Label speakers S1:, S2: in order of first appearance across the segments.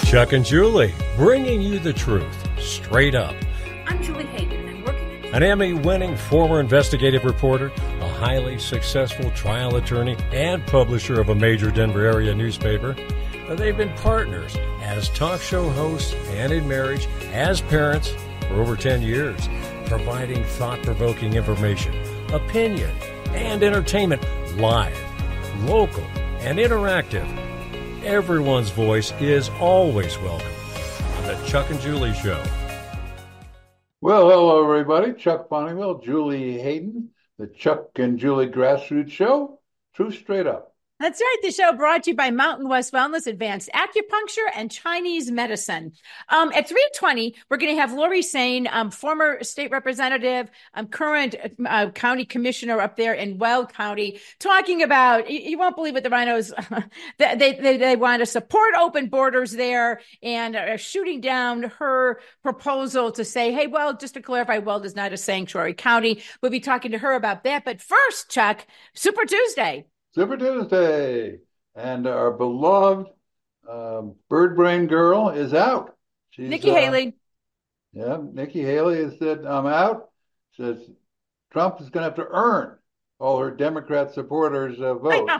S1: Chuck and Julie, bringing you the truth, straight up.
S2: I'm Julie Hayden, and working
S1: An Emmy-winning former investigative reporter, a highly successful trial attorney, and publisher of a major Denver area newspaper. They've been partners as talk show hosts and in marriage, as parents for over 10 years, providing thought-provoking information, opinion, and entertainment live, local, and interactive. Everyone's voice is always welcome on the Chuck and Julie Show.
S3: Well, hello, everybody. Chuck Bonnieville, Julie Hayden, the Chuck and Julie Grassroots Show. Truth straight up.
S2: That's right. The show brought to you by Mountain West Wellness, Advanced Acupuncture, and Chinese Medicine. At 3:20, we're going to have Lori Sain, former state representative, current county commissioner up there in Weld County, talking about, you won't believe what the rhinos, they want to support open borders there and are shooting down her proposal to say, hey, Weld, just to clarify, Weld is not a sanctuary county. We'll be talking to her about that. But first, Chuck, Super Tuesday.
S3: Super Tuesday. And our beloved bird brain girl is out. She's,
S2: Nikki Haley.
S3: Yeah, Nikki Haley has said, I'm out. Says Trump is going to have to earn all her Democrat supporters' vote.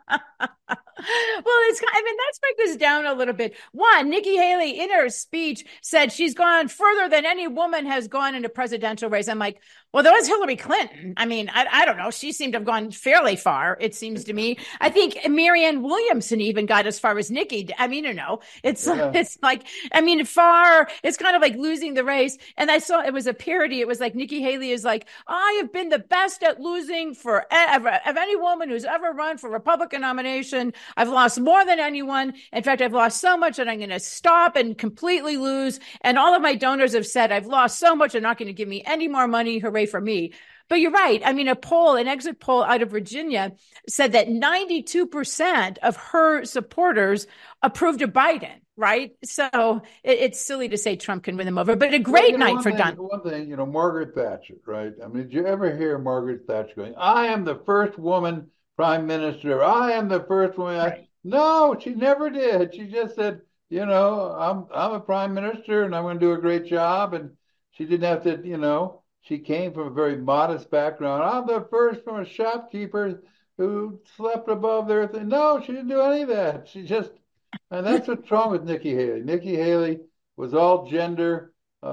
S2: Well, let's break this down a little bit. One, Nikki Haley, in her speech, said she's gone further than any woman has gone in a presidential race. I'm like, well, there was Hillary Clinton. I mean, I don't know. She seemed to have gone fairly far, it seems to me. I think Marianne Williamson even got as far as Nikki. I mean, it's like, far. It's kind of like losing the race. And I saw it was a parody. It was like Nikki Haley is like, I have been the best at losing forever of any woman who's ever run for Republican nomination. I've lost more than anyone. In fact, I've lost so much that I'm going to stop and completely lose. And all of my donors have said, I've lost so much, they're not going to give me any more money. Hooray for me. But you're right. I mean, an exit poll out of Virginia said that 92% of her supporters approved of Biden, right? So it's silly to say Trump can win them over, but a great night for Don.
S3: One thing, Margaret Thatcher, right? I mean, did you ever hear Margaret Thatcher going, I am the first woman prime minister. I am the first woman.
S2: Right.
S3: No, she never did. She just said, I'm a prime minister and I'm going to do a great job. And she didn't have to, she came from a very modest background. I'm the first from a shopkeeper who slept above their thing. No, she didn't do any of that. And that's what's wrong with Nikki Haley. Nikki Haley was all gender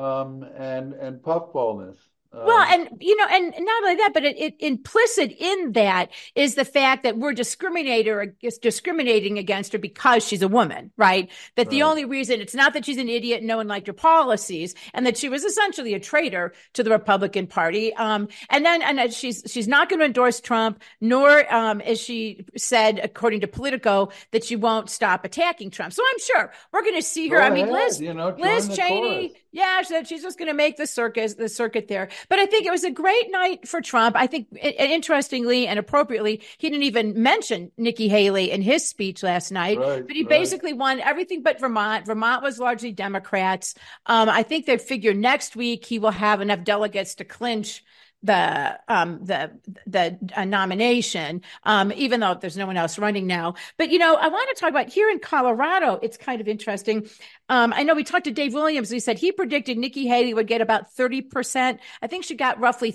S3: and puffballness.
S2: Well, and not only that, but it implicit in that is the fact that we're discriminating against her because she's a woman, right? That the only reason, it's not that she's an idiot and no one liked her policies, and that she was essentially a traitor to the Republican Party. And that she's not going to endorse Trump, nor as she said, according to Politico, that she won't stop attacking Trump. So I'm sure we're going to see her. Liz Cheney. Yeah, she's just going to make the circuit there. But I think it was a great night for Trump. I think, interestingly and appropriately, he didn't even mention Nikki Haley in his speech last night. But he basically won everything but Vermont. Vermont was largely Democrats. I think they figure next week he will have enough delegates to clinch the nomination, even though there's no one else running now. But, I want to talk about here in Colorado. It's kind of interesting. I know we talked to Dave Williams. He said he predicted Nikki Haley would get about 30%. I think she got roughly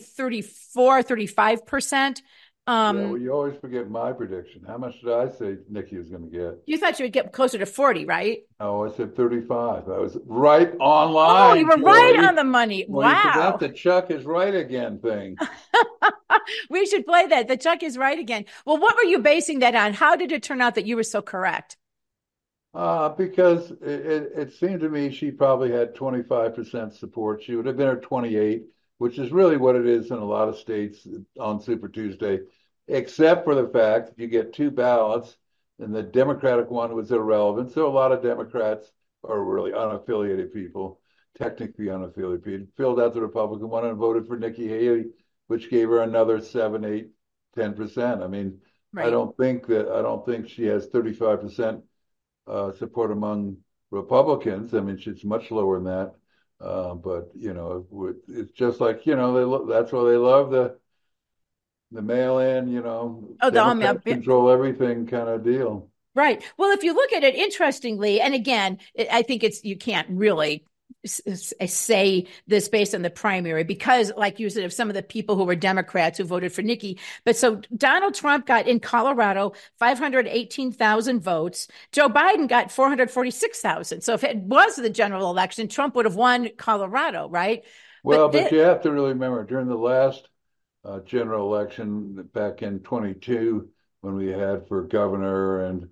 S2: 35%.
S3: You always forget my prediction. How much did I say Nikki was going to get?
S2: You thought she would get closer to 40, right?
S3: Oh, I said 35. I was right on line.
S2: Oh, you were right on the money.
S3: Well,
S2: wow.
S3: You forgot the Chuck is right again thing.
S2: We should play that. The Chuck is right again. Well, what were you basing that on? How did it turn out that you were so correct?
S3: Because it seemed to me she probably had 25% support. She would have been at 28, which is really what it is in a lot of states on Super Tuesday, except for the fact that you get two ballots, and the Democratic one was irrelevant. So a lot of Democrats are really unaffiliated people, technically unaffiliated people, filled out the Republican one and voted for Nikki Haley, which gave her another 7, 8, 10%. I mean, right. I don't think she has 35% support among Republicans. I mean, it's much lower than that. But it's just like that's why they love the mail-in,
S2: Democrats
S3: control everything kind of deal.
S2: Right. Well, if you look at it interestingly, and again, I think you can't really say this based on the primary because, like you said, of some of the people who were Democrats who voted for Nikki. But so Donald Trump got in Colorado 518,000 votes. Joe Biden got 446,000. So if it was the general election, Trump would have won Colorado, right?
S3: Well, but you have to really remember during the last general election back in 22 when we had for governor and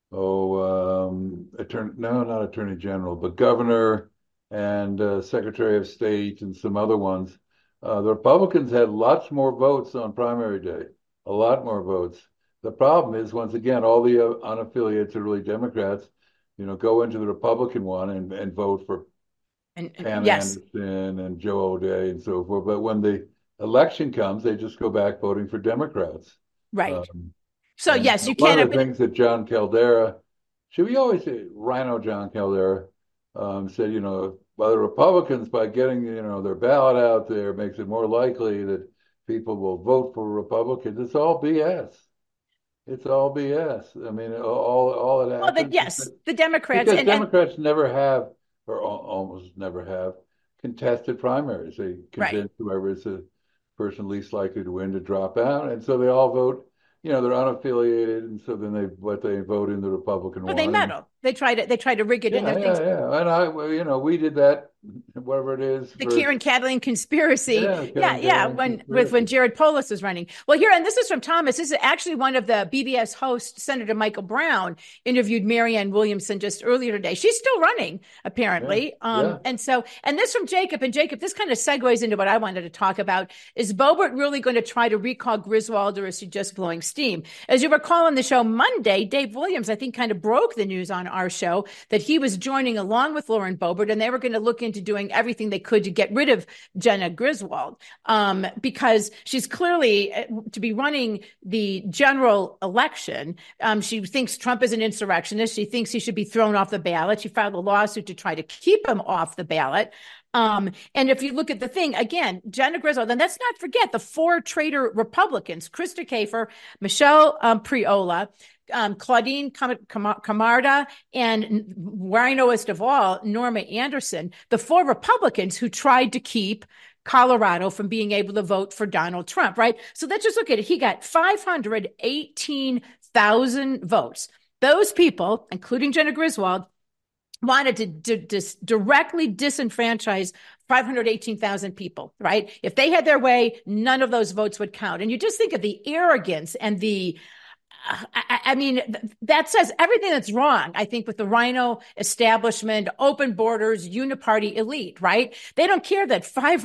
S3: not attorney general, but governor and secretary of state and some other ones. The Republicans had lots more votes on primary day, a lot more votes. The problem is, once again, all the unaffiliates are really Democrats, go into the Republican one and vote for Pam
S2: yes.
S3: Anderson and Joe O'Dea and so forth. But when the election comes, they just go back voting for Democrats.
S2: Right. So yes, you
S3: can't.
S2: One
S3: of the things that John Caldera, should we always say Rhino John Caldera, said, by the Republicans, by getting, their ballot out there, makes it more likely that people will vote for Republicans. It's all BS. It's all BS. I mean, all it happens.
S2: Well, yes, the Democrats.
S3: Because Democrats never have, or almost never have, contested primaries. They convince whoever is the person least likely to win to drop out. And so they all vote. They're unaffiliated, and so then they vote in the Republican one.
S2: They meddle. They try to rig it in their things.
S3: Yeah. And we did that, whatever it is.
S2: The Kieran Kadlin conspiracy. When Jared Polis was running. Well, here, and this is from Thomas. This is actually one of the BBS hosts, Senator Michael Brown, interviewed Marianne Williamson just earlier today. She's still running, apparently. And this from Jacob. And Jacob, this kind of segues into what I wanted to talk about. Is Boebert really going to try to recall Griswold, or is he just blowing steam? As you recall on the show Monday, Dave Williams, I think, kind of broke the news on our show that he was joining along with Lauren Boebert, and they were going to look into doing everything they could to get rid of Jenna Griswold, because she's clearly to be running the general election. She thinks Trump is an insurrectionist. She thinks he should be thrown off the ballot. She filed a lawsuit to try to keep him off the ballot. And if you look at the thing again, Jenna Griswold, then let's not forget the 4 traitor Republicans: Krista Kafer, Michelle Priola, Claudine Camarda, and rhinoist of all, Norma Anderson, the 4 Republicans who tried to keep Colorado from being able to vote for Donald Trump, right? So let's just look at it. He got 518,000 votes. Those people, including Jenna Griswold, wanted to directly disenfranchise 518,000 people, right? If they had their way, none of those votes would count. And you just think of the arrogance and the I mean, that says everything that's wrong, I think, with the Rhino establishment, open borders, uniparty elite, right? They don't care that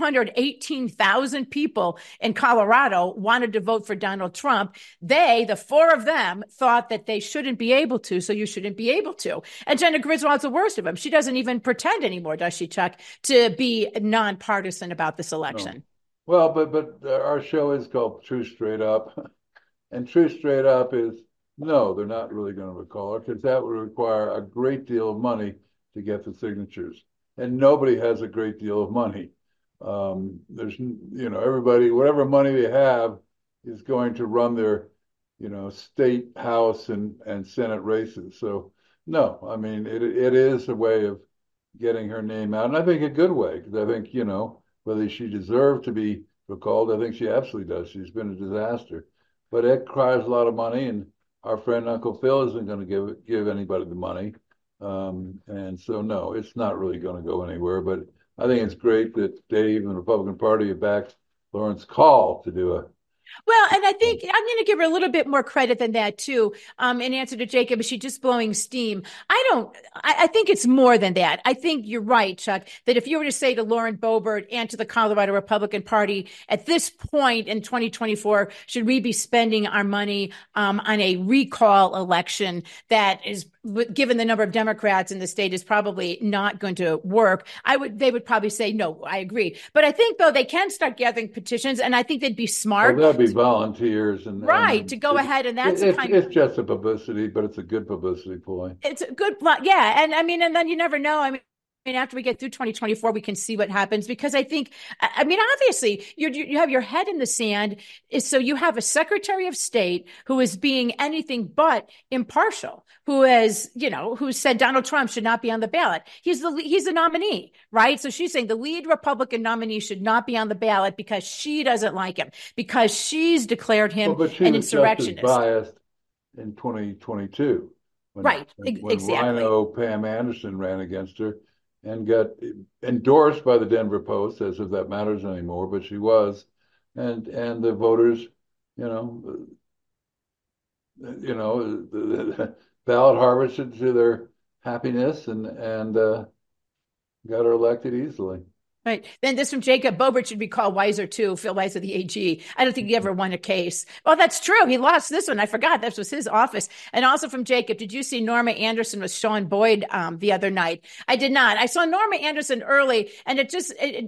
S2: 518,000 people in Colorado wanted to vote for Donald Trump. The 4 of them, thought that they shouldn't be able to, so you shouldn't be able to. And Jenna Griswold's the worst of them. She doesn't even pretend anymore, does she, Chuck, to be nonpartisan about this election?
S3: No. Well, but our show is called True Straight Up. And True Straight Up is, no, they're not really going to recall her, because that would require a great deal of money to get the signatures. And nobody has a great deal of money. There's, everybody, whatever money they have is going to run their, state, house, and Senate races. So, no, I mean, it is a way of getting her name out. And I think a good way, because I think, whether she deserved to be recalled, I think she absolutely does. She's been a disaster. But it requires a lot of money, and our friend Uncle Phil isn't going to give anybody the money. And so, no, it's not really going to go anywhere. But I think it's great that Dave and the Republican Party have backed Lauren's call to do a.
S2: Well, and I think I'm going to give her a little bit more credit than that, too. In answer to Jacob, is she just blowing steam? I think it's more than that. I think you're right, Chuck, that if you were to say to Lauren Boebert and to the Colorado Republican Party at this point in 2024, should we be spending our money on a recall election that is, given the number of Democrats in the state, is probably not going to work? They would probably say, no, I agree. But I think, though, they can start gathering petitions, and I think they'd be smart.
S3: Well, be volunteers and
S2: to go ahead, and that's
S3: it's just a publicity, but it's a good publicity ploy.
S2: It's a good, yeah, and I mean, and then you never know. I mean, mean, after we get through 2024, we can see what happens, because I think, I mean, obviously you have your head in the sand. So you have a Secretary of State who is being anything but impartial, who has, who said Donald Trump should not be on the ballot. He's the nominee, right? So she's saying the lead Republican nominee should not be on the ballot because she doesn't like him, because she's declared him an insurrectionist.
S3: Just as biased in 2022. When
S2: exactly.
S3: Rhino Pam Anderson ran against her and got endorsed by the Denver Post, as if that matters anymore, but she was, and the voters, the ballot harvested to their happiness and got her elected easily.
S2: Right. Then this from Jacob: Boebert should be called Weiser too. Phil Weiser, the AG. I don't think he ever won a case. Well, that's true. He lost this one. I forgot this was his office. And also from Jacob: did you see Norma Anderson with Sean Boyd the other night? I did not. I saw Norma Anderson early, and it's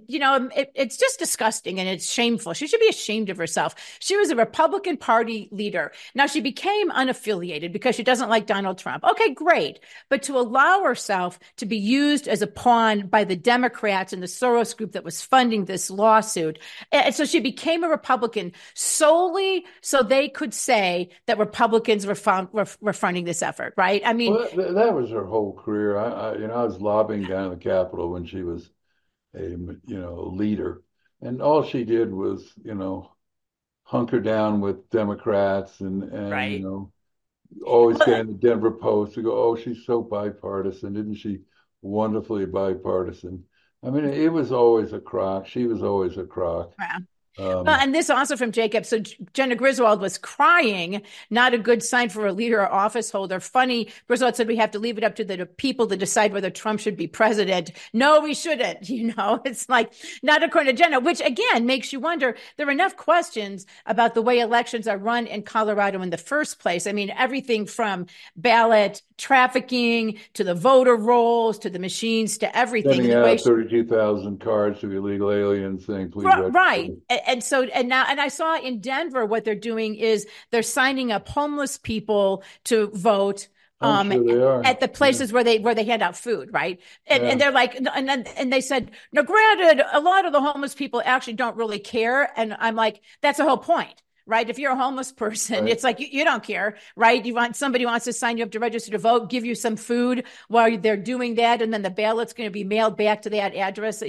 S2: just disgusting and it's shameful. She should be ashamed of herself. She was a Republican Party leader. Now she became unaffiliated because she doesn't like Donald Trump. Okay, great. But to allow herself to be used as a pawn by the Democrats and the Soros group that was funding this lawsuit. And so she became a Republican solely so they could say that Republicans were funding this effort, right? I mean,
S3: well, that was her whole career. I was lobbying down in the Capitol when she was a leader, and all she did was hunker down with Democrats and
S2: right.
S3: Always getting the Denver Post to go, oh, she's so bipartisan, isn't she wonderfully bipartisan? I mean, it was always a crock. She was always a crock.
S2: Yeah. And this also from Jacob. So Jenna Griswold was crying, not a good sign for a leader or office holder. Funny, Griswold said we have to leave it up to the people to decide whether Trump should be president. No, we shouldn't. It's like not according to Jenna, which again makes you wonder. There are enough questions about the way elections are run in Colorado in the first place. I mean, everything from ballot trafficking to the voter rolls to the machines to everything.
S3: Sending out 32,000 cards to illegal aliens saying, please.
S2: Right. And I saw in Denver what they're doing is they're signing up homeless people to vote
S3: sure
S2: at the places where they hand out food, right? And they're like, and they said, now granted, a lot of the homeless people actually don't really care. And I'm like, that's the whole point. Right. If you're a homeless person, right. It's like you don't care. Right. Somebody wants to sign you up to register to vote, give you some food while they're doing that. And then the ballot's going to be mailed back to that address.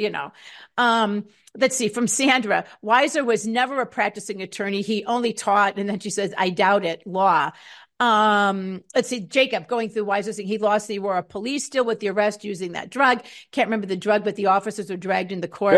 S2: Let's see, from Sandra: Weiser was never a practicing attorney. He only taught. And then she says, I doubt it, law. Let's see, Jacob going through Weiser's thing. He lost the Aurora police still with the arrest using that drug. Can't remember the drug, but the officers were dragged into court.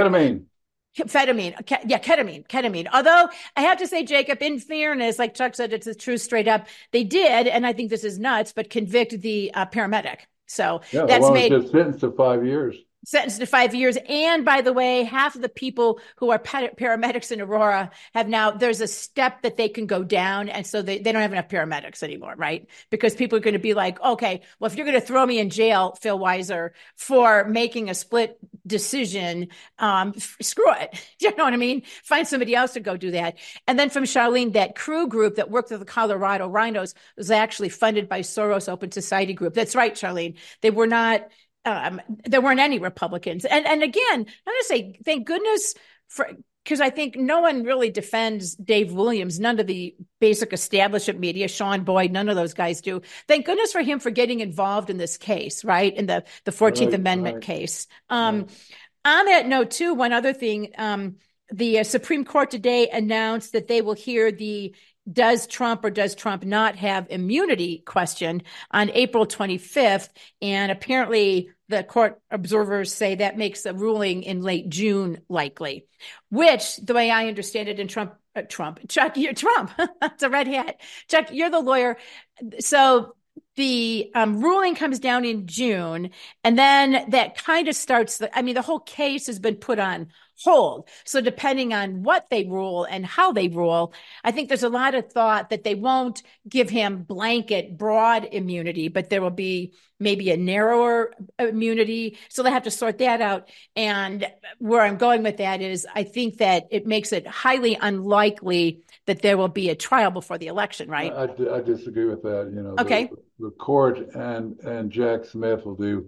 S2: Ketamine. Although I have to say, Jacob, in fairness, like Chuck said, it's the truth straight up. They did, and I think this is nuts, but convict the paramedic. So that's made
S3: just sentenced to 5 years.
S2: Sentenced to 5 years. And by the way, half of the people who are paramedics in Aurora there's a step that they can go down. And so they don't have enough paramedics anymore, right? Because people are going to be like, okay, well, if you're going to throw me in jail, Phil Weiser, for making a split decision, screw it. You know what I mean? Find somebody else to go do that. And then from Charlene, that crew group that worked with the Colorado Rhinos was actually funded by Soros Open Society Group. That's right, Charlene. They were not. There weren't any Republicans. And again, I'm going to say, thank goodness because I think no one really defends Dave Williams. None of the basic establishment media, Sean Boyd, none of those guys do. Thank goodness for him for getting involved in this case, right? In the 14th Amendment case. On that note, too, one other thing, the Supreme Court today announced that they will hear the does Trump or does Trump not have immunity question on April 25th. And apparently the court observers say that makes a ruling in late June likely, which the way I understand it in Chuck, you're Trump. It's a red hat. Chuck, you're the lawyer. So the ruling comes down in June, and then that kind of starts the whole case has been put on hold. So depending on what they rule and how they rule, I think there's a lot of thought that they won't give him blanket broad immunity, but there will be maybe a narrower immunity. So they have to sort that out. And where I'm going with that is I think that it makes it highly unlikely that there will be a trial before the election, right?
S3: I disagree with that.
S2: Okay.
S3: The court and Jack Smith will do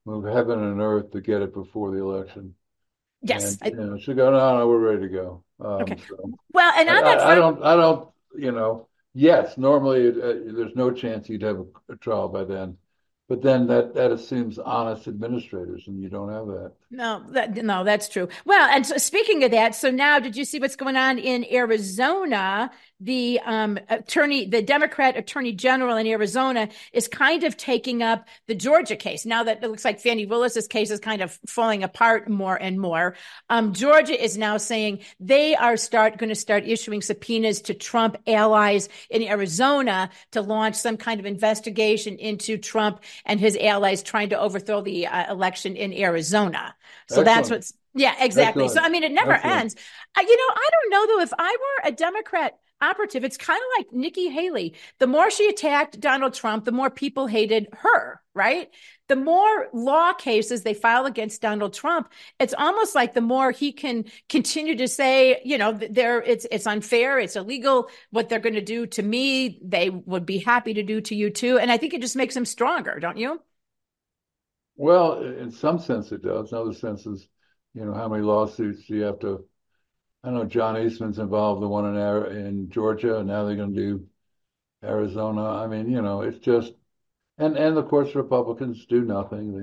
S3: move heaven and earth to get it before the election.
S2: Yes.
S3: And she go, no, no, we're ready to go.
S2: Okay.
S3: So
S2: Well, and on that
S3: I
S2: front,
S3: don't, yes, normally there's no chance you'd have a trial by then, but then that assumes honest administrators, and you don't have that.
S2: no, that's true. Well, and so speaking of that, so now did you see what's going on in Arizona? The Democrat attorney general in Arizona is kind of taking up the Georgia case. Now that it looks like Fani Willis's case is kind of falling apart more and more. Georgia is now saying they are going to start issuing subpoenas to Trump allies in Arizona to launch some kind of investigation into Trump and his allies trying to overthrow the election in Arizona. So
S3: Excellent.
S2: That's what's, yeah, exactly.
S3: Excellent.
S2: So, I mean, it never
S3: Excellent.
S2: ends. I don't know though, if I were a Democrat operative, it's kind of like Nikki Haley. The more she attacked Donald Trump, the more people hated her, right? The more law cases they file against Donald Trump, it's almost like the more he can continue to say, it's unfair, it's illegal. What they're going to do to me, they would be happy to do to you too. And I think it just makes him stronger, don't you?
S3: Well, in some sense it does. In other senses, how many lawsuits do you have to? I know John Eastman's involved, the one in Georgia, and now they're going to do Arizona. I mean, it's just, and of course Republicans do nothing. They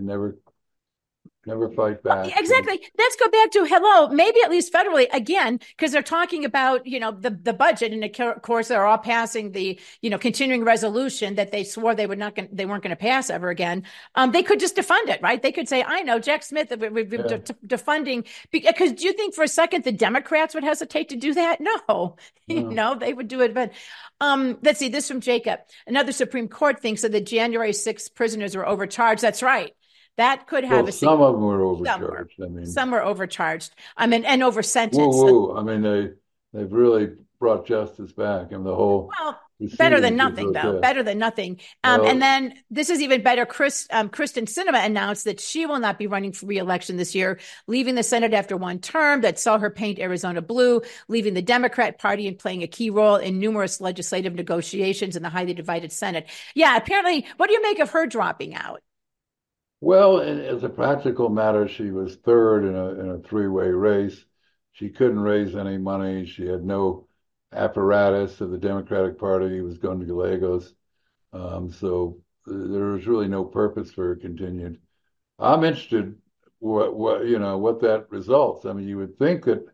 S3: never fight back.
S2: Exactly. Let's go back to hello, maybe at least federally again, because they're talking about, the budget. And of course, they're all passing the, continuing resolution that they swore they weren't going to pass ever again. They could just defund it, right? They could say, I know Jack Smith, we've been defunding. Because do you think for a second the Democrats would hesitate to do that? No, they would do it. But let's see, this from Jacob. Another Supreme Court thinks that the January 6th prisoners were overcharged. That's right. That could have
S3: some of them were overcharged.
S2: Some were overcharged. And over sentenced.
S3: Whoa. I mean, they've really brought justice back, and the whole.
S2: Well, better than nothing, though. Better than nothing. And then this is even better. Kristen Sinema announced that she will not be running for re-election this year, leaving the Senate after one term that saw her paint Arizona blue, leaving the Democrat Party and playing a key role in numerous legislative negotiations in the highly divided Senate. Yeah, apparently, what do you make of her dropping out?
S3: Well, as a practical matter, she was third in a three-way race. She couldn't raise any money. She had no apparatus of the Democratic Party. It was going to Gallegos. So there was really no purpose for her continued. I'm interested what that results. I mean, you would think that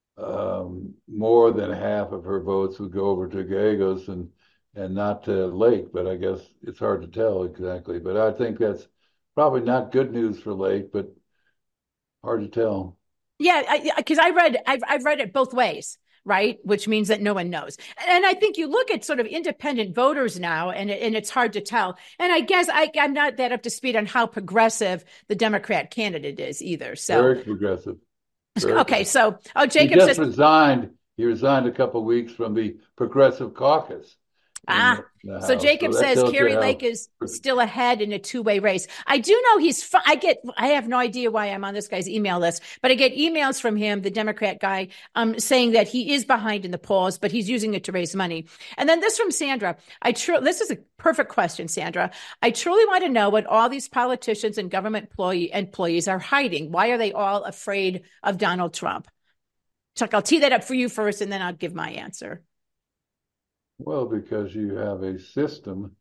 S3: more than half of her votes would go over to Gallegos and not to Lake, but I guess it's hard to tell exactly. But I think that's probably not good news for Lake, but hard to tell.
S2: Yeah, because I've read it both ways, right? Which means that no one knows. And I think you look at sort of independent voters now, and it's hard to tell. And I guess I'm not that up to speed on how progressive the Democrat candidate is either. So
S3: very progressive.
S2: Okay, so Jacob
S3: says resigned. He resigned a couple of weeks from the Progressive Caucus.
S2: So Jacob says Kari Lake is still ahead in a two-way race. I do know I have no idea why I'm on this guy's email list, but I get emails from him, the Democrat guy, saying that he is behind in the polls, but he's using it to raise money. And then this from Sandra. This is a perfect question, Sandra. I truly want to know what all these politicians and government employees are hiding. Why are they all afraid of Donald Trump? Chuck, I'll tee that up for you first, and then I'll give my answer.
S3: Well, because you have a system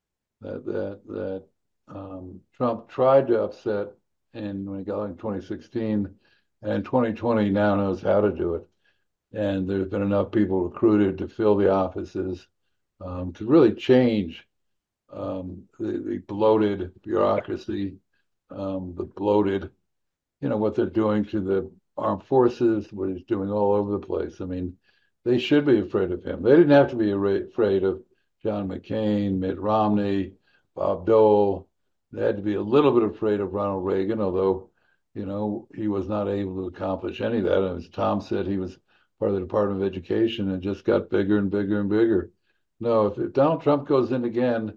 S3: that Trump tried to upset when he got in 2016, and 2020 now knows how to do it. And there's been enough people recruited to fill the offices to really change the bloated bureaucracy, the bloated, what they're doing to the armed forces, what he's doing all over the place. I mean, they should be afraid of him. They didn't have to be afraid of John McCain, Mitt Romney, Bob Dole. They had to be a little bit afraid of Ronald Reagan, although, he was not able to accomplish any of that. As Tom said, he was part of the Department of Education and just got bigger and bigger and bigger. No, if Donald Trump goes in again,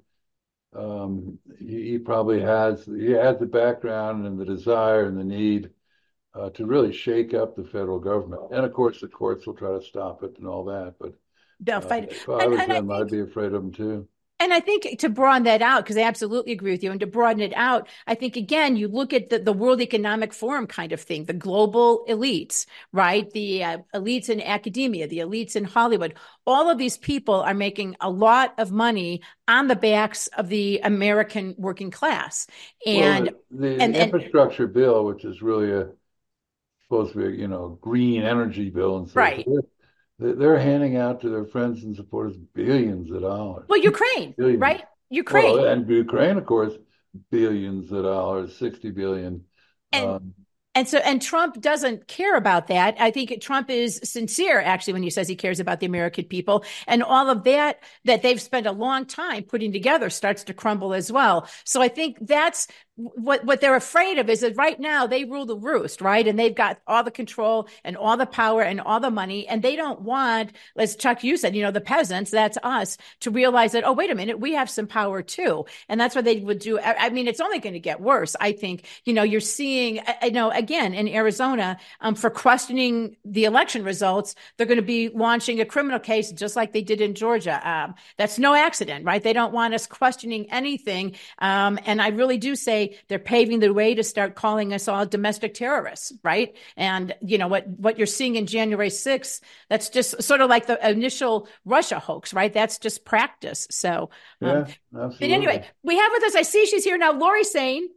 S3: he probably has the background and the desire and the need to really shake up the federal government. And of course, the courts will try to stop it and all that. But
S2: they'll fight.
S3: If I was them, I'd be afraid of them too.
S2: And I think to broaden that out, because I absolutely agree with you, and to broaden it out, I think, again, you look at the World Economic Forum kind of thing, the global elites, right? The elites in academia, the elites in Hollywood. All of these people are making a lot of money on the backs of the American working class. And
S3: the
S2: and
S3: infrastructure bill, which is really supposed to be, green energy bill and so
S2: right.
S3: forth, they're handing out to their friends and supporters billions of dollars.
S2: Well, Ukraine,
S3: Billions.
S2: right? Ukraine.
S3: Well, and Ukraine, of course, billions of dollars, 60 billion.
S2: And and Trump doesn't care about that. I think Trump is sincere, actually, when he says he cares about the American people, and all of that they've spent a long time putting together starts to crumble as well. So I think that's what they're afraid of, is that right now they rule the roost, right? And they've got all the control and all the power and all the money. And they don't want, as Chuck, you said, the peasants, that's us, to realize that, oh, wait a minute, we have some power too. And that's what they would do. I mean, it's only going to get worse. I think, you're seeing, again, in Arizona, for questioning the election results, they're going to be launching a criminal case just like they did in Georgia. That's no accident, right? They don't want us questioning anything. And I really do say, they're paving the way to start calling us all domestic terrorists, right? And what you're seeing in January 6th, that's just sort of like the initial Russia hoax, right? That's just practice. So,
S3: yeah, absolutely.
S2: But anyway, we have with us, I see she's here now, Lori Sain,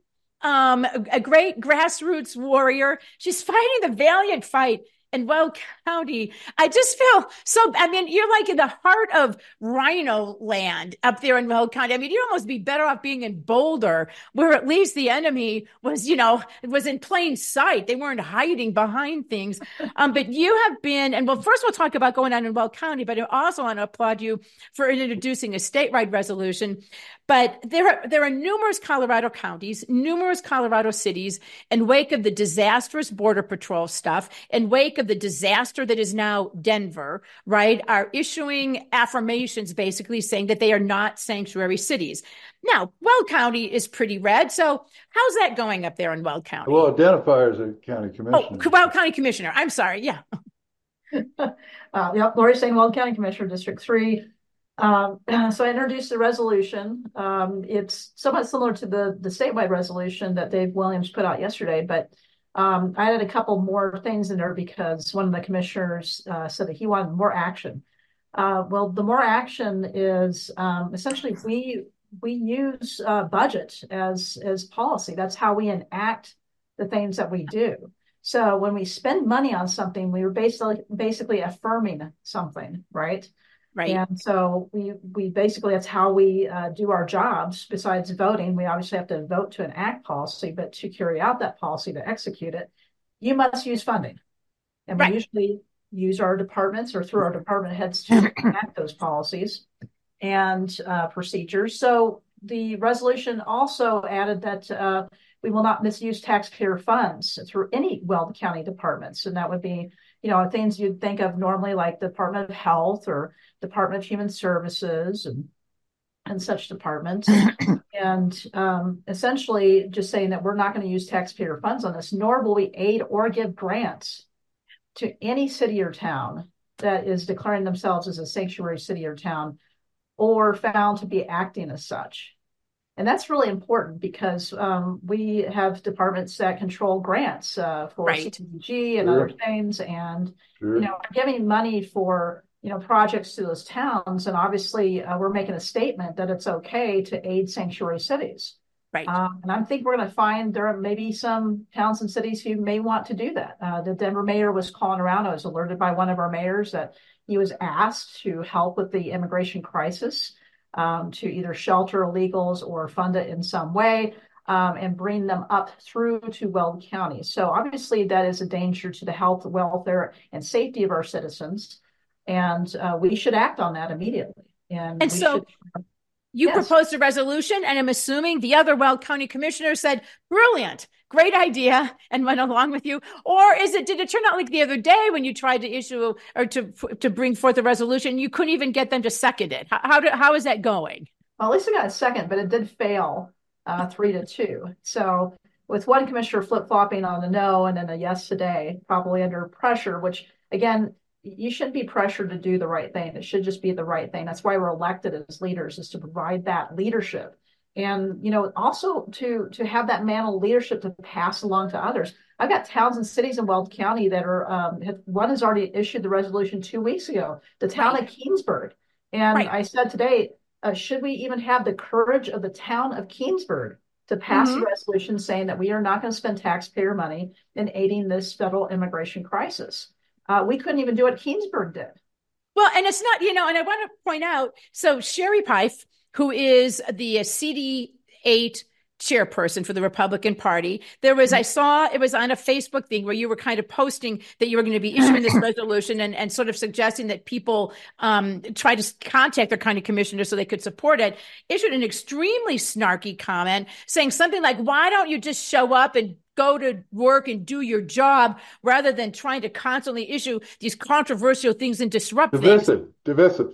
S2: a great grassroots warrior. She's fighting the valiant fight in Weld County. I just feel so, you're like in the heart of rhino land up there in Weld County. You'd almost be better off being in Boulder, where at least the enemy was, it was in plain sight. They weren't hiding behind things. But you have been, and well, first we'll talk about going on in Weld County, but I also want to applaud you for introducing a statewide resolution. But there are numerous Colorado counties, numerous Colorado cities, in wake of the disastrous Border Patrol stuff, in wake of the disaster that is now Denver, right, are issuing affirmations basically saying that they are not sanctuary cities. Now, Weld County is pretty red. So how's that going up there in Weld County?
S3: Well, identifier is a county commissioner.
S2: Oh, Weld County Commissioner. I'm sorry. Yeah.
S4: Lori Sain, Weld County Commissioner, District 3. So I introduced the resolution. It's somewhat similar to the statewide resolution that Dave Williams put out yesterday, but I added a couple more things in there because one of the commissioners said that he wanted more action. Well, the more action is essentially we use budget as policy. That's how we enact the things that we do. So when we spend money on something, we were basically affirming something, right?
S2: Right.
S4: And so we basically, that's how we do our jobs. Besides voting, we obviously have to vote to enact policy, but to carry out that policy, to execute it, you must use funding. And we usually use our departments or through our department heads to enact those policies and procedures. So the resolution also added that we will not misuse taxpayer funds through any Weld County departments. And that would be, things you'd think of normally like Department of Health or Department of Human Services and such departments. And essentially just saying that we're not going to use taxpayer funds on this, nor will we aid or give grants to any city or town that is declaring themselves as a sanctuary city or town or found to be acting as such. And that's really important because we have departments that control grants for CDBG and other things, and giving money for projects to those towns. And obviously, we're making a statement that it's okay to aid sanctuary cities.
S2: Right.
S4: And I think we're going to find there are maybe some towns and cities who may want to do that. The Denver mayor was calling around. I was alerted by one of our mayors that he was asked to help with the immigration crisis. To either shelter illegals or fund it in some way and bring them up through to Weld County. So obviously that is a danger to the health, welfare, and safety of our citizens. And we should act on that immediately. And
S2: so you proposed a resolution, and I'm assuming the other Weld County commissioner said, brilliant, great idea, and went along with you. Or did it turn out like the other day when you tried to issue or to bring forth a resolution, you couldn't even get them to second it? How is that going?
S4: Well, at least I got a second, but it did fail 3-2. So with one commissioner flip-flopping on a no and then a yes today, probably under pressure, which again, you shouldn't be pressured to do the right thing. It should just be the right thing. That's why we're elected as leaders, is to provide that leadership. And, also to have that mantle of leadership to pass along to others. I've got towns and cities in Weld County that are, one has already issued the resolution 2 weeks ago, the town of Keansburg. And I said today, should we even have the courage of the town of Keansburg to pass a resolution saying that we are not going to spend taxpayer money in aiding this federal immigration crisis? We couldn't even do what Keansburg did.
S2: Well, and it's not, and I want to point out, so Sherry Pike, who is the CD8 chairperson for the Republican Party, I saw it was on a Facebook thing where you were kind of posting that you were going to be issuing this resolution and sort of suggesting that people try to contact their county commissioner so they could support it, issued an extremely snarky comment saying something like, why don't you just show up and go to work and do your job rather than trying to constantly issue these controversial things and disrupt things.
S3: Divisive.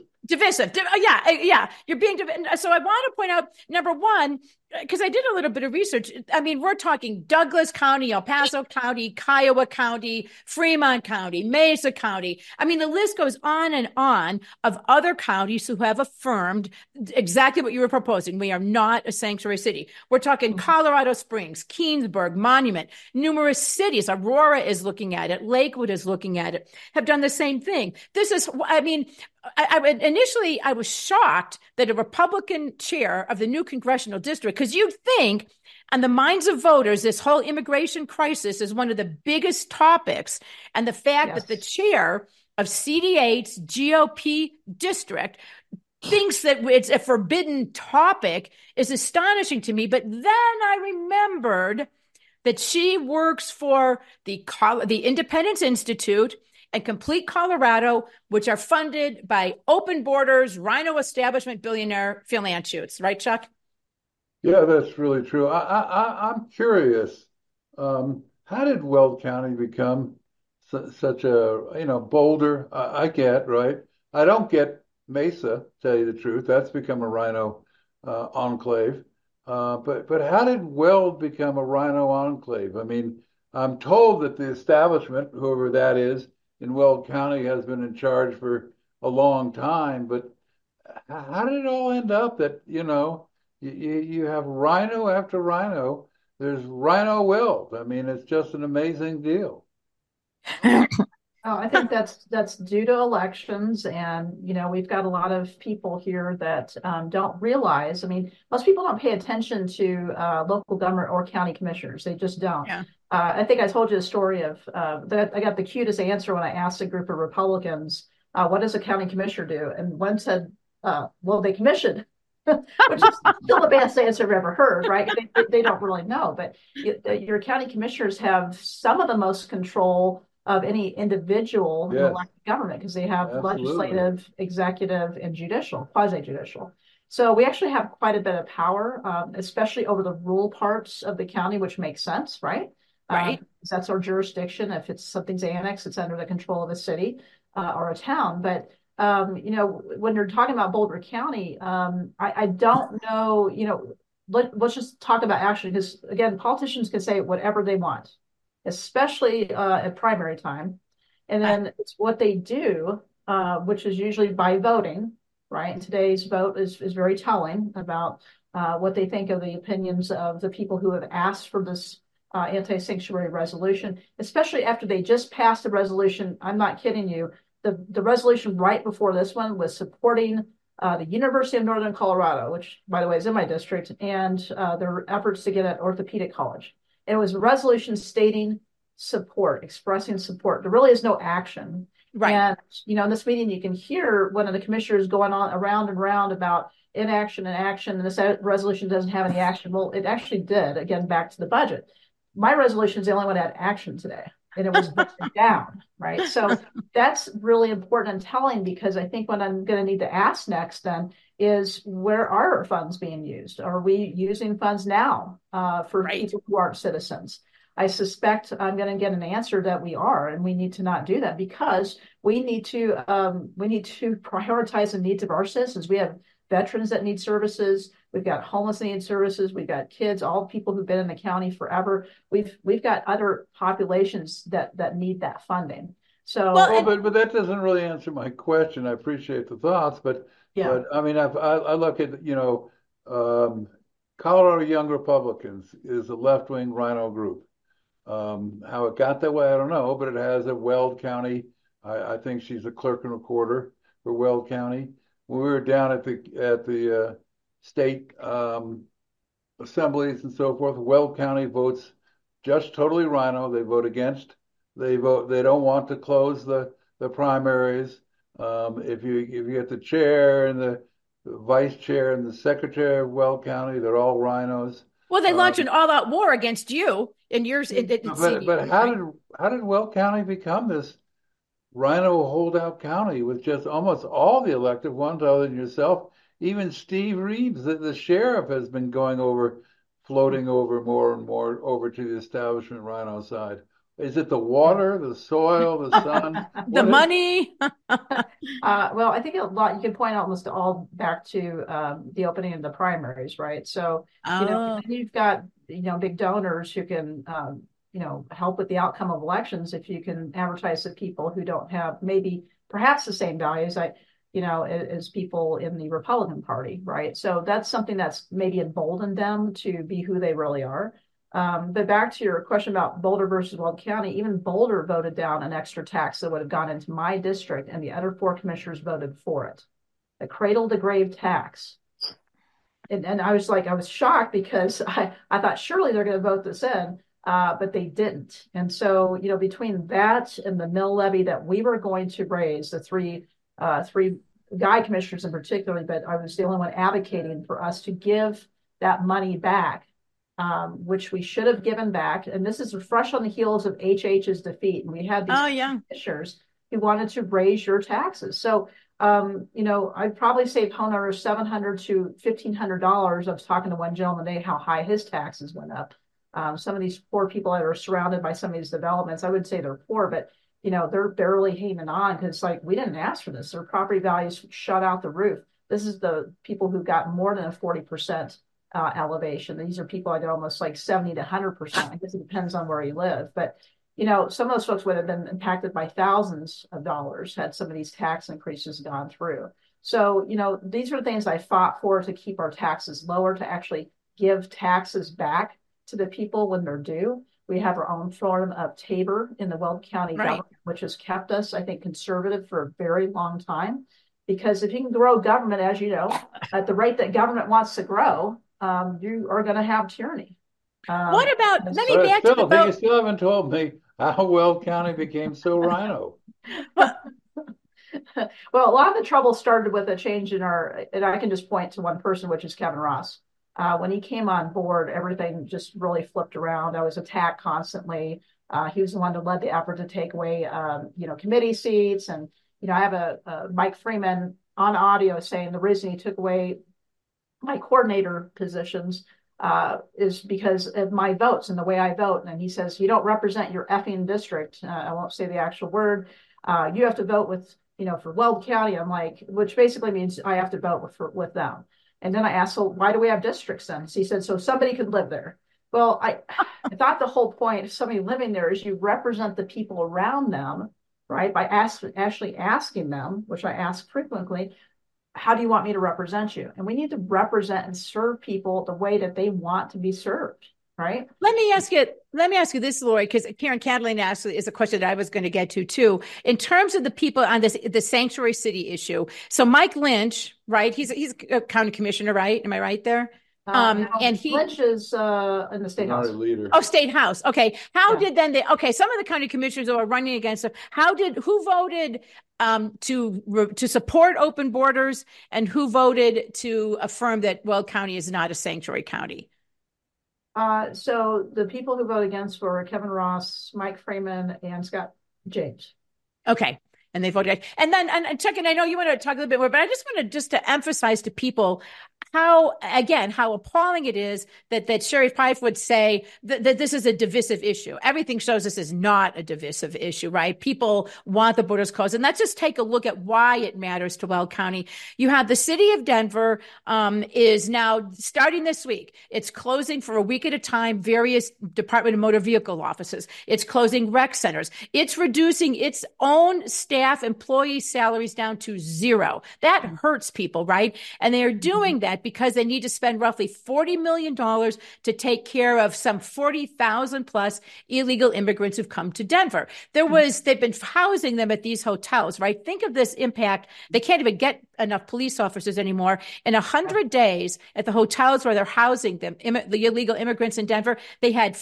S2: Yeah. You're being so I want to point out, number one, because I did a little bit of research. I mean, we're talking Douglas County, El Paso County, Kiowa County, Fremont County, Mesa County. I mean, the list goes on of other counties who have affirmed exactly what you were proposing. We are not a sanctuary city. We're talking Colorado Springs, Keansburg, Monument, numerous cities. Aurora is looking at it. Lakewood is looking at it, have done the same thing. This is, initially I was shocked that a Republican chair of the new congressional district, because you'd think on the minds of voters, this whole immigration crisis is one of the biggest topics. And the fact that the chair of CD8's GOP district thinks that it's a forbidden topic is astonishing to me. But then I remembered that she works for the Independence Institute and Complete Colorado, which are funded by Open Borders, Rhino Establishment billionaire Phil Anschutz. Right, Chuck?
S3: Yeah, that's really true. I'm curious. How did Weld County become such a, Boulder? I get, right? I don't get Mesa, tell you the truth. That's become a Rhino enclave. But how did Weld become a Rhino enclave? I mean, I'm told that the establishment, whoever that is, in Weld County has been in charge for a long time, but how did it all end up that, you have Rhino after Rhino? There's Rhino Weld. I mean, it's just an amazing deal.
S4: I think that's due to elections, and we've got a lot of people here that don't realize. I mean, most people don't pay attention to local government or county commissioners; they just don't. Yeah. I think I told you a story of that. I got the cutest answer when I asked a group of Republicans, "What does a county commissioner do?" And one said, "Well, they commission." Which is still the best answer I've ever heard, right? They don't really know, but your county commissioners have some of the most control of any individual in elected government, because they have legislative, executive, and judicial, quasi-judicial. So we actually have quite a bit of power, especially over the rural parts of the county, which makes sense, right?
S2: Right.
S4: That's our jurisdiction. If something's annexed, it's under the control of a city or a town. But when you're talking about Boulder County, I don't know, let's just talk about action, because again, politicians can say whatever they want, especially at primary time. And then it's what they do, which is usually by voting, right? And today's vote is very telling about what they think of the opinions of the people who have asked for this anti-sanctuary resolution, especially after they just passed the resolution. I'm not kidding you. The resolution right before this one was supporting the University of Northern Colorado, which, by the way, is in my district, and their efforts to get an orthopedic college. And it was a resolution stating support, expressing support. There really is no action. Right. And, in this meeting, you can hear one of the commissioners going on around and around about inaction and action, and this resolution doesn't have any action. Well, it actually did. Again, back to the budget. My resolution is the only one that had action today, and it was busted down, right? So that's really important and telling, because I think what I'm going to need to ask next then is, where are our funds being used? Are we using funds now for people who aren't citizens? I suspect I'm going to get an answer that we are, and we need to not do that, because we need to prioritize the needs of our citizens. We have veterans that need services. We've got homeless that need services. We've got kids, all people who've been in the county forever. We've got other populations that need that funding. So,
S2: Well,
S3: but that doesn't really answer my question. I appreciate the thoughts,
S4: yeah.
S3: but I mean, I look at, Colorado Young Republicans is a left-wing rhino group. How it got that way, I don't know, but it has a Weld County. I think she's a clerk and recorder for Weld County. When we were down at the state assemblies and so forth, Weld County votes just totally rhino. They vote against. They vote. They don't want to close the primaries. If you get the chair and the vice chair and the secretary of Weld County, they're all rhinos.
S2: well, they launched an all-out war against you and yours.
S3: But how did Weld County become this rhino holdout county with just almost all the elected ones other than yourself? Even Steve Reeves, the sheriff, has been floating over more and more over to the establishment rhino side. Is it the water, the soil, the sun?
S2: The money?
S4: Well, I think a lot, you can point almost all back to the opening of the primaries, right? So, you've got, big donors who can, help with the outcome of elections if you can advertise to people who don't have maybe perhaps the same values as people in the Republican Party, right? So that's something that's maybe emboldened them to be who they really are. But back to your question about Boulder versus Weld County, even Boulder voted down an extra tax that would have gone into my district, and the other 4 commissioners voted for it. A cradle to grave tax. And I was shocked because I thought surely they're going to vote this in, but they didn't. And so, between that and the mill levy that we were going to raise, the three guy commissioners in particular, but I was the only one advocating for us to give that money back. Which we should have given back. And this is fresh on the heels of HH's defeat. And we had these commissioners who wanted to raise your taxes. So, I'd probably save homeowners $700 to $1,500. I was talking to one gentleman today how high his taxes went up. Some of these poor people that are surrounded by some of these developments, I wouldn't say they're poor, but, they're barely hanging on because we didn't ask for this. Their property values shot out the roof. This is the people who got more than a 40% elevation. These are people I get almost 70 to 100%. I guess it depends on where you live. But, some of those folks would have been impacted by thousands of dollars had some of these tax increases gone through. So, these are things I fought for to keep our taxes lower, to actually give taxes back to the people when they're due. We have our own form of Tabor in the Weld County government, which has kept us, I think, conservative for a very long time. Because if you can grow government, as you know, at the rate that government wants to grow, you are going to have tyranny.
S2: What about, let me back to the vote.
S3: You still haven't told me how Weld County became so rhino.
S4: Well, a lot of the trouble started with a change in and I can just point to one person, which is Kevin Ross. When he came on board, everything just really flipped around. I was attacked constantly. He was the one that led the effort to take away, committee seats. And, I have a Mike Freeman on audio saying the reason he took away my coordinator positions is because of my votes and the way I vote. And he says, you don't represent your effing district. I won't say the actual word. You have to vote with, for Weld County. I'm like, which basically means I have to vote with them. And then I asked, so why do we have districts then? So he said, so somebody could live there. Well, I thought the whole point of somebody living there is you represent the people around them, right? By actually asking them, which I ask frequently, how do you want me to represent you? And we need to represent and serve people the way that they want to be served, right?
S2: Let me ask you this, Lori, because Karen Catalina asked is a question that I was going to get to too. In terms of the people on the sanctuary city issue, so Mike Lynch, right? He's a county commissioner, right? Am I right there?
S4: And Lynch is in the state house.
S3: Leader.
S2: Oh, state house. Okay. Some of the county commissioners that were running against him, who voted to support open borders and who voted to affirm that Weld County is not a sanctuary county?
S4: So the people who voted against were Kevin Ross, Mike Freeman, and Scott James.
S2: Okay. And they voted. And then, and Chuck, and I know you want to talk a little bit more, but I just want to emphasize to people how appalling it is that Sherry Fife would say that this is a divisive issue. Everything shows this is not a divisive issue, right? People want the borders closed. And let's just take a look at why it matters to Weld County. You have the city of Denver is now starting this week. It's closing for a week at a time various Department of Motor Vehicle offices. It's closing rec centers. It's reducing its own staff employee salaries down to zero. That hurts people, right? And they are doing that because they need to spend roughly $40 million to take care of some 40,000 plus illegal immigrants who've come to Denver. They've been housing them at these hotels, right? Think of this impact. They can't even get enough police officers anymore. In 100 days at the hotels where they're housing them, the illegal immigrants in Denver, they had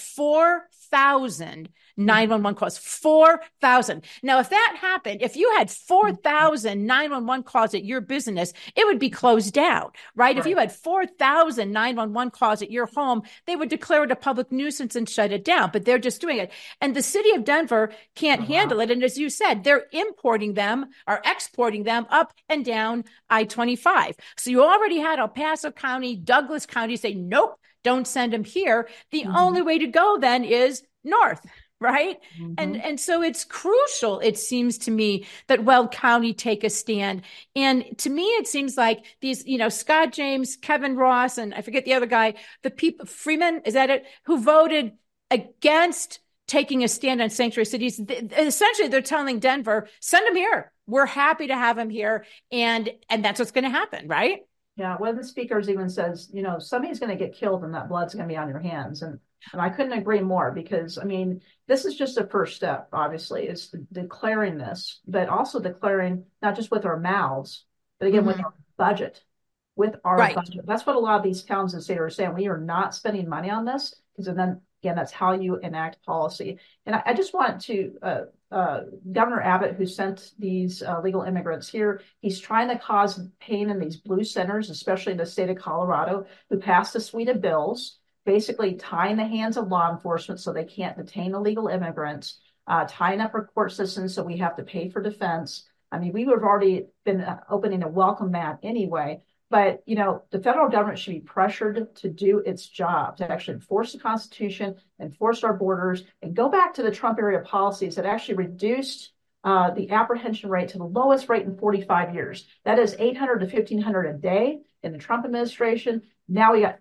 S2: 4,000 911 calls. 4,000. Now, if that happened, if you had 4,000 911 calls at your business, it would be closed down, right? If you had 4,000 911 calls at your home, they would declare it a public nuisance and shut it down, but they're just doing it. And the city of Denver can't handle it. And as you said, they're importing them or exporting them up and down I-25. So you already had El Paso County, Douglas County say, nope, don't send them here. The only way to go then is north. Right. And so it's crucial, it seems to me, that Weld County take a stand. And to me, it seems like these, Scott James, Kevin Ross, and I forget the other guy, the people, Freeman, is that it, who voted against taking a stand on sanctuary cities. Essentially, they're telling Denver, send them here. We're happy to have them here. And that's what's going to happen. Right.
S4: Yeah. One of the speakers even says, somebody's going to get killed and that blood's going to be on your hands. And I couldn't agree more because, this is just a first step, obviously, is declaring this, but also declaring not just with our mouths, but again, with our budget, budget. That's what a lot of these towns and states are saying. We are not spending money on this because then, again, that's how you enact policy. And I just want to, Governor Abbott, who sent these legal immigrants here, he's trying to cause pain in these blue centers, especially in the state of Colorado, who passed a suite of bills basically tying the hands of law enforcement so they can't detain illegal immigrants, tying up our court systems so we have to pay for defense. We would have already been opening a welcome mat anyway, but, the federal government should be pressured to do its job, to actually enforce the Constitution, enforce our borders, and go back to the Trump era policies that actually reduced the apprehension rate to the lowest rate in 45 years. That is 800 to 1,500 a day in the Trump administration. Now we got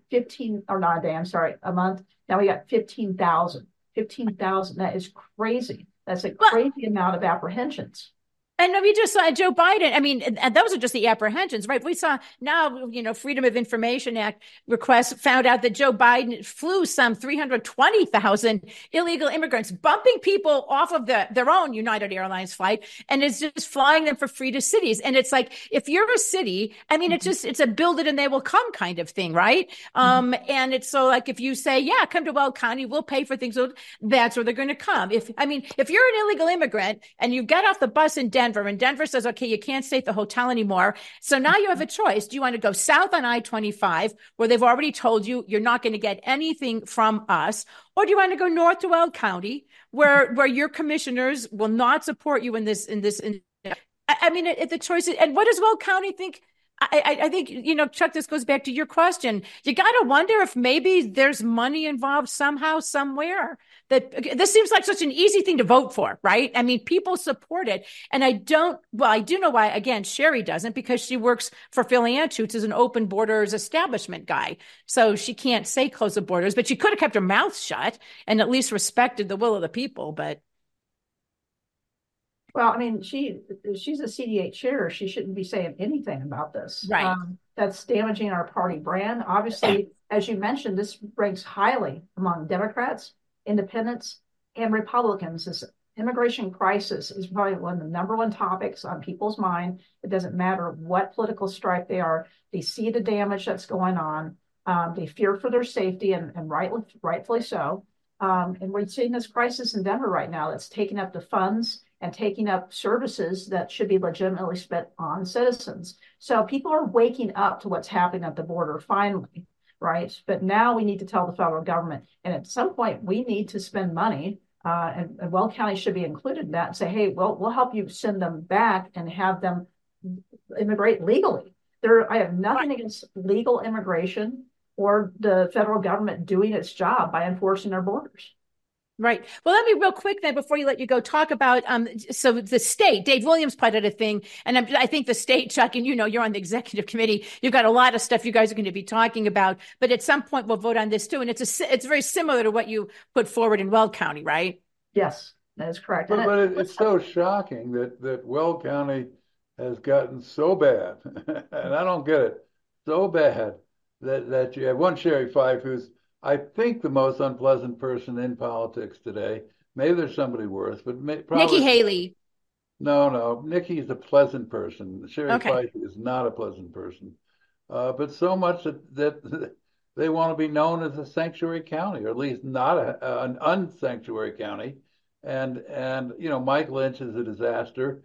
S4: a month. Now we got 15,000. 15,000. That is crazy. That's a crazy amount of apprehensions.
S2: And we just saw Joe Biden. And those are just the apprehensions, right? We saw now, Freedom of Information Act requests found out that Joe Biden flew some 320,000 illegal immigrants, bumping people off of their own United Airlines flight, and is just flying them for free to cities. And it's like, if you're a city, it's a build it and they will come kind of thing, right? And it's so like, if you say, yeah, come to Weld County, we'll pay for things, that's where they're going to come. If you're an illegal immigrant and you get off the bus in Denver, and Denver says, okay, you can't stay at the hotel anymore. So now you have a choice. Do you want to go south on I-25, where they've already told you you're not going to get anything from us? Or do you want to go north to Weld County, where your commissioners will not support you in this? The choice is, and what does Weld County think? I think, Chuck, this goes back to your question. You got to wonder if maybe there's money involved somehow, somewhere. That this seems like such an easy thing to vote for, right? People support it. And I do know why, again, Sherry doesn't, because she works for Phil Anschutz as an open borders establishment guy. So she can't say close the borders, but she could have kept her mouth shut and at least respected the will of the people. But
S4: well, she's a CDA chair. She shouldn't be saying anything about this.
S2: Right.
S4: That's damaging our party brand. Obviously, as you mentioned, this ranks highly among Democrats, independents, and Republicans. This immigration crisis is probably one of the number one topics on people's mind. It doesn't matter what political stripe they are. They see the damage that's going on. They fear for their safety, and rightfully so. And we're seeing this crisis in Denver right now that's taking up the funds and taking up services that should be legitimately spent on citizens. So people are waking up to what's happening at the border finally, right? But now we need to tell the federal government. And at some point, we need to spend money, and Weld County should be included in that, and say, hey, well, we'll help you send them back and have them immigrate legally. I have nothing against legal immigration or the federal government doing its job by enforcing our borders.
S2: Right. Well, let me real quick then, before you let you go, talk about so the state. Dave Williams put out a thing, and I think the state, Chuck, and you're on the executive committee. You've got a lot of stuff you guys are going to be talking about, but at some point we'll vote on this too, and it's very similar to what you put forward in Weld County, right?
S4: Yes, that is correct.
S3: But it's so shocking that Weld County has gotten so bad, and I don't get it, so bad that you have one Sherry Fife who's, I think, the most unpleasant person in politics today. Maybe there's somebody worse, but probably
S2: Nikki Haley.
S3: No, Nikki's a pleasant person. Sherry Fife is not a pleasant person, but so much that they want to be known as a sanctuary county, or at least not an unsanctuary county. And Mike Lynch is a disaster.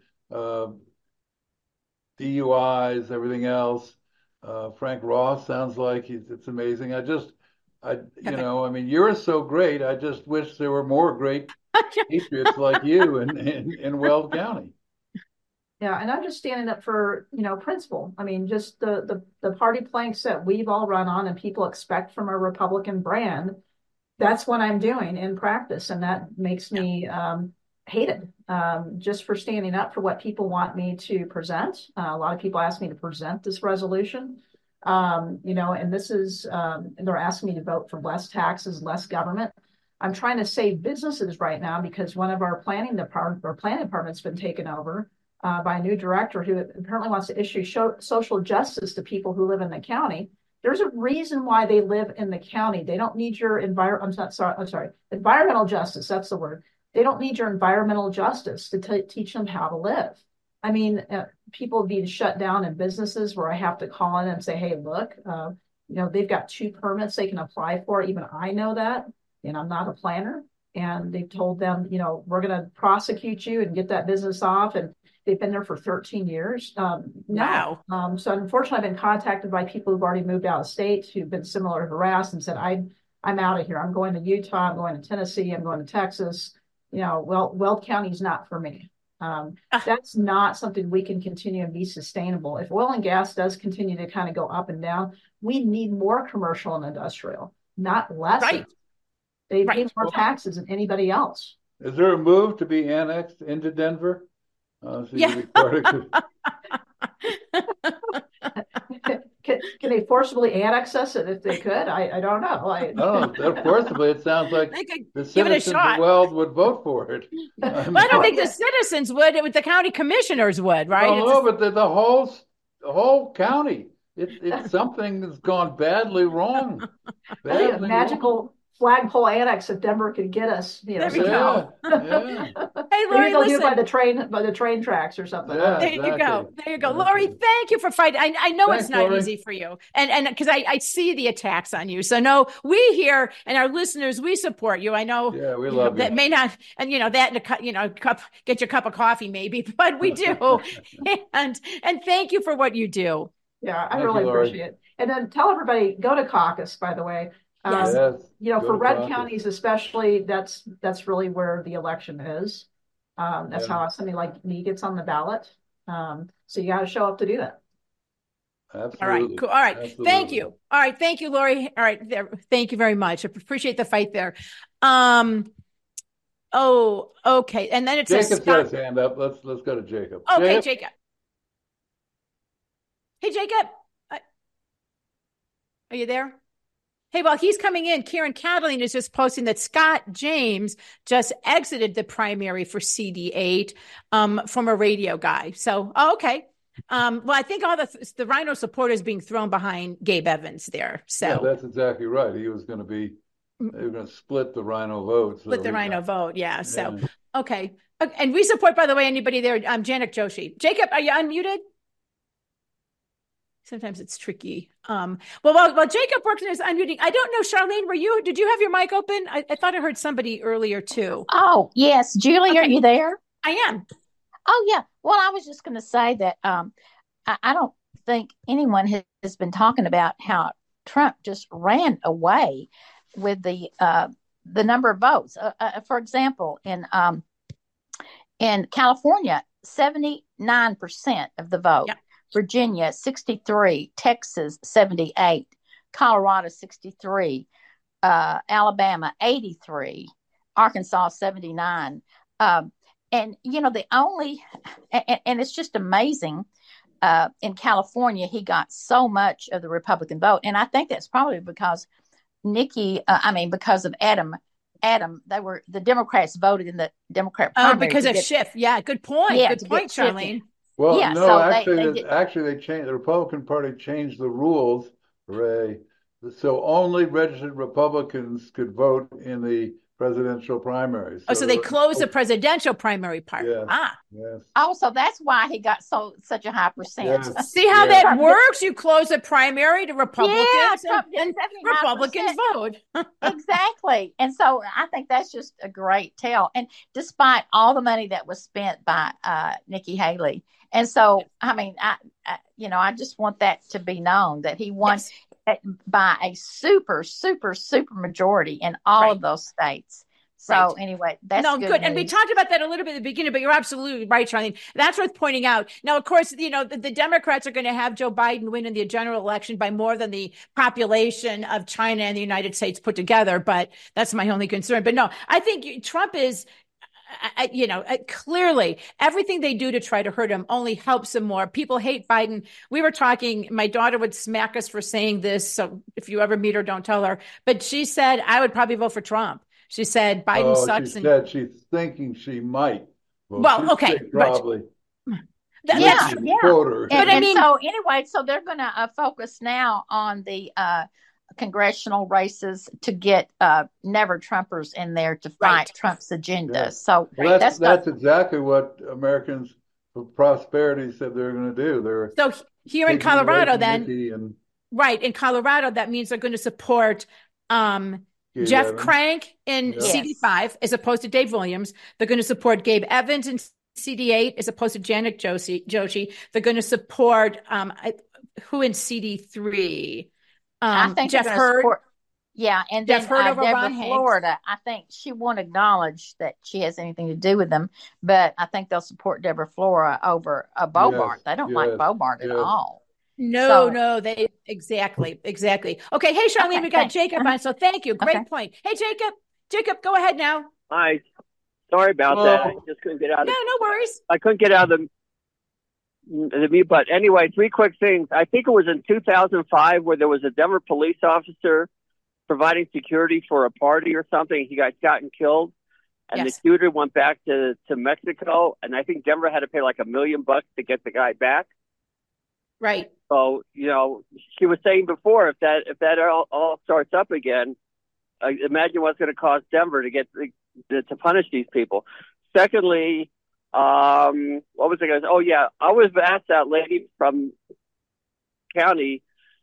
S3: DUIs, everything else. Frank Ross sounds like it's amazing. You're so great. I just wish there were more great patriots like you in Weld County.
S4: Yeah, and I'm just standing up for, principle. I mean, just the party planks that we've all run on and people expect from a Republican brand. That's what I'm doing in practice, and that makes me hated just for standing up for what people want me to present. A lot of people ask me to present this resolution. And this is, they're asking me to vote for less taxes, less government. I'm trying to save businesses right now because one of our planning department's been taken over by a new director who apparently wants to issue social justice to people who live in the county. There's a reason why they live in the county. They don't need your environmental justice. That's the word. They don't need your environmental justice to teach them how to live. I mean, people being shut down in businesses where I have to call in and say, hey, look, they've got 2 permits they can apply for. Even I know that, and I'm not a planner. And they've told them, we're going to prosecute you and get that business off. And they've been there for 13 years.
S2: Wow.
S4: So unfortunately, I've been contacted by people who've already moved out of state who've been similarly harassed and said, I'm out of here. I'm going to Utah. I'm going to Tennessee. I'm going to Texas. Weld County is not for me. That's not something we can continue and be sustainable. If oil and gas does continue to kind of go up and down, we need more commercial and industrial, not less.
S2: Right.
S4: They pay more taxes than anybody else.
S3: Is there a move to be annexed into Denver?
S4: Yeah. Can they forcibly annex us if they could? I don't know.
S3: No, forcibly. It sounds like the citizens of Weld would vote for it.
S2: I don't think the citizens would. The county commissioners would, right?
S3: But the whole county. It's something that's gone badly wrong.
S4: Magical flagpole annex if Denver could get us.
S2: There we go.
S4: Yeah.
S2: Hey, Lori,
S4: listen. Do it by the train tracks or something.
S3: Yeah,
S2: there you go. Lori, thank you for fighting. I know it's not
S3: Lori.
S2: easy for you, and because I see the attacks on you. So no, we here and our listeners, we support you. I know.
S3: Yeah, we love you.
S2: That may not, and that in a cup, get your cup of coffee maybe, but we do. and thank you for what you do.
S4: Yeah, I really appreciate it. And then tell everybody, go to caucus, by the way.
S2: Yes.
S4: For red counties especially, that's really where the election is. That's how somebody like me gets on the ballot. So you got to show up to do that.
S3: Absolutely.
S2: All right. Cool. All right.
S3: Absolutely.
S2: Thank you. All right. Thank you, Lori. All right. Thank you very much. I appreciate the fight there. Oh, okay. And then it says
S3: Jacob's got his hand up. Let's go to Jacob.
S2: Okay, Jacob. Hey, Jacob. Are you there? Hey, while he's coming in, Karen Cataline is just posting that Scott James just exited the primary for CD8 from a radio guy. So, okay. Well, I think all the Rhino supporters being thrown behind Gabe Evans there. So
S3: yeah, that's exactly right. They were going to split the Rhino vote.
S2: Split the Rhino vote, yeah. So, okay. And we support, by the way, anybody there. Janet Joshi. Jacob, are you unmuted? Sometimes it's tricky. Well, Jacob works in his unmuting. I don't know, Charlene, did you have your mic open? I thought I heard somebody earlier too.
S5: Oh, yes. Julie, okay. Are you there?
S2: I am.
S5: Oh, yeah. Well, I was just going to say that I don't think anyone has been talking about how Trump just ran away with the number of votes. For example, in California, 79% of the vote Virginia 63, Texas 78, Colorado 63, Alabama 83, Arkansas 79. And the only, and it's just amazing. In California, he got so much of the Republican vote, and I think that's probably because because of Adam, the Democrats voted in the Democrat primary.
S2: Because of Schiff. Yeah, good point.
S5: Yeah,
S2: good point, Charlene.
S3: Well,
S5: yeah,
S3: no,
S5: so
S3: actually, they changed. The Republican Party changed the rules, Ray. So only registered Republicans could vote in the presidential primaries.
S2: So they closed the presidential primary part.
S3: Yes,
S2: Ah.
S3: yes.
S5: Oh, so that's why he got such a high percent.
S3: Yes.
S2: See how that works? You close the primary to Republicans,
S5: Trump
S2: and
S5: gets 79%.
S2: Republicans vote.
S5: Exactly. And so I think that's just a great tell. And despite all the money that was spent by Nikki Haley. And so, I just want that to be known that he won by a super, super, super majority in all of those states. So anyway, that's good news.
S2: And we talked about that a little bit at the beginning, but you're absolutely right, Charlene. That's worth pointing out. Now, of course, the Democrats are going to have Joe Biden win in the general election by more than the population of China and the United States put together. But that's my only concern. But no, I think Trump is, clearly everything they do to try to hurt him only helps him more. People hate Biden. We were talking, my daughter would smack us for saying this. So if you ever meet her, don't tell her. But she said, I would probably vote for Trump. She said Biden sucks.
S3: She said she's thinking she might.
S2: Well, okay.
S3: Probably.
S5: Yeah.
S3: But
S5: So they're going to focus now on the congressional races to get never Trumpers in there to fight Trump's agenda. Yeah. So
S3: that's exactly what Americans for Prosperity said they're going to do.
S2: So here in Colorado, then, in Colorado, that means they're going to support Jeff Crank in CD5 as opposed to Dave Williams. They're going to support Gabe Evans in CD8 as opposed to Janet Joshi. They're going to support who in CD3?
S5: I think
S2: Jeff Hurd.
S5: And
S2: Jeff
S5: then
S2: Hurd over
S5: Deborah
S2: Ron Hanks.
S5: Florida. I think she won't acknowledge that she has anything to do with them, but I think they'll support Deborah Florida over Bobart. They don't like Bobart at all.
S2: No, they exactly. Okay, hey Charlene, we got Jacob on, so thank you. Great point. Hey Jacob, go ahead now.
S6: Hi, sorry about that. I just couldn't get out.
S2: No worries.
S6: I couldn't get out of the mute. But anyway, three quick things. I think it was in 2005 where there was a Denver police officer providing security for a party or something. He got shot and killed, and the shooter went back to Mexico, and I think Denver had to pay like $1 million to get the guy back.
S2: Right.
S6: So, she was saying before, if that all starts up again, imagine what's going to cost Denver to get to punish these people. Secondly, what was I going to say? Oh, yeah. I was asked that lady from county.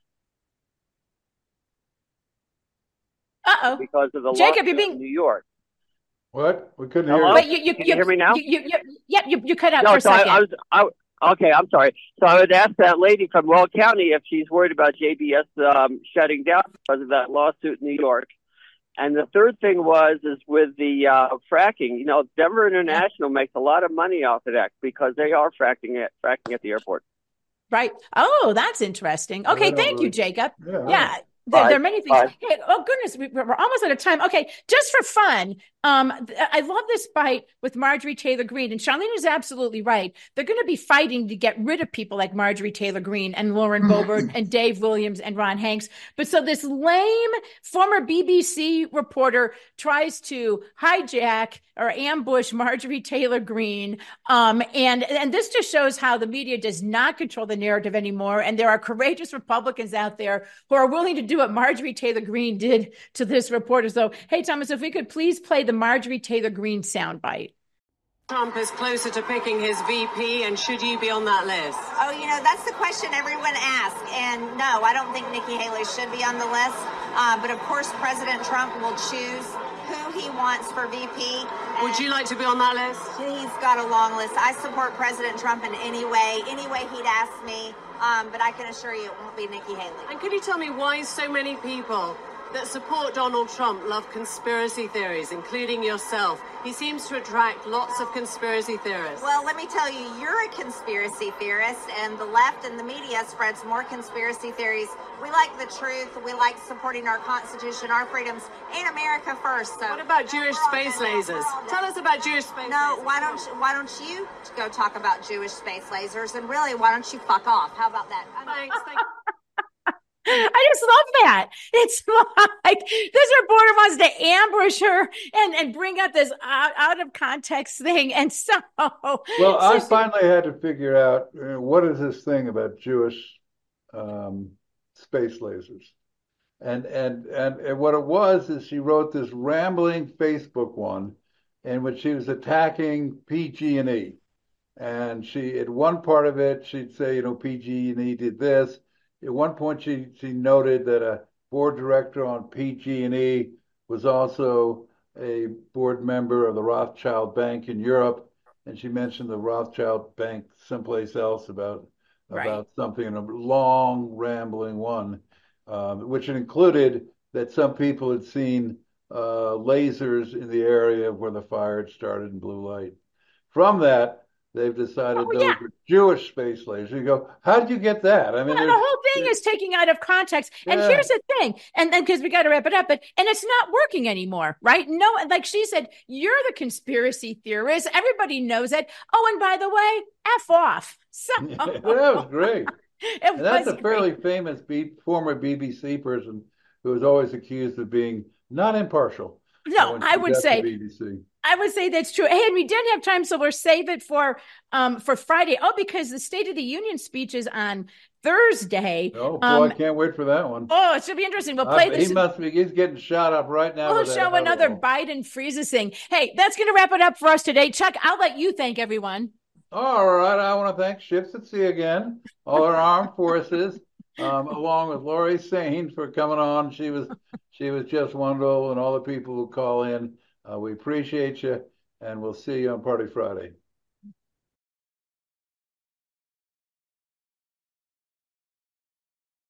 S6: Because of the
S2: Jacob,
S6: lockdown in New York.
S3: What? We couldn't hear
S2: you.
S3: Wait,
S2: you
S6: hear me now?
S2: You cut out for a second.
S6: Okay, I'm sorry. So I would ask that lady from Wall County if she's worried about JBS shutting down because of that lawsuit in New York. And the third thing is with the fracking. Denver International makes a lot of money off of that because they are fracking at the airport.
S2: Right. Oh, that's interesting. Okay, thank you, Jacob. Yeah. There are many things. Hey, oh goodness, we're almost out of time. Okay, just for fun, I love this fight with Marjorie Taylor Greene, and Charlene is absolutely right. They're going to be fighting to get rid of people like Marjorie Taylor Greene and Lauren Boebert and Dave Williams and Ron Hanks. But so this lame former BBC reporter tries to hijack or ambush Marjorie Taylor Greene, and this just shows how the media does not control the narrative anymore. And there are courageous Republicans out there who are willing to do what Marjorie Taylor Greene did to this reporter. So, hey, Thomas, if we could please play the Marjorie Taylor Greene soundbite.
S7: Trump is closer to picking his VP, and should you be on that list?
S8: Oh, that's the question everyone asks. And no, I don't think Nikki Haley should be on the list. But of course, President Trump will choose who he wants for VP.
S7: Would you like to be on that list?
S8: He's got a long list. I support President Trump in any way he'd ask me. But I can assure you it won't be Nikki Haley.
S7: And could you tell me why so many people that support Donald Trump love conspiracy theories, including yourself. He seems to attract lots of conspiracy theorists.
S8: Well, let me tell you, you're a conspiracy theorist, and the left and the media spreads more conspiracy theories. We like the truth. We like supporting our Constitution, our freedoms, and America first. So
S7: what about Jewish space lasers? Tell us about Jewish space lasers.
S8: No, why don't you go talk about Jewish space lasers? And really, why don't you fuck off? How about that?
S7: Thanks.
S2: I just love that. It's like this reporter wants to ambush her and bring up this out of context thing. And so,
S3: well, I finally had to figure out what is this thing about Jewish space lasers, and what it was is she wrote this rambling Facebook one in which she was attacking PG&E, and she at one part of it she'd say, PG&E did this. At one point, she noted that a board director on PG&E was also a board member of the Rothschild Bank in Europe, and she mentioned the Rothschild Bank someplace else about something in a long, rambling one, which included that some people had seen lasers in the area where the fire had started in blue light. From that, they've decided those are Jewish space lasers. You go, how did you get that? I mean,
S2: the whole thing is taking out of context. And here's the thing, and then because we got to wrap it up, and it's not working anymore, right? No, like she said, you're the conspiracy theorist. Everybody knows it. Oh, and by the way, F off. So
S3: that was great. That's a fairly famous former BBC person who was always accused of being not impartial.
S2: No, I would say that's true. Hey, and we didn't have time, so we'll save it for Friday. Oh, because the State of the Union speech is on Thursday.
S3: Oh, boy, I can't wait for that one.
S2: Oh, it should be interesting. We'll play this.
S3: He's getting shot up right now.
S2: We'll show another Biden freezes thing. Hey, that's going to wrap it up for us today. Chuck, I'll let you thank everyone.
S3: All right. I want to thank Ships at Sea again, all our armed forces, along with Lori Sane for coming on. She was just wonderful, and all the people who call in. We appreciate you, and we'll see you on Party Friday.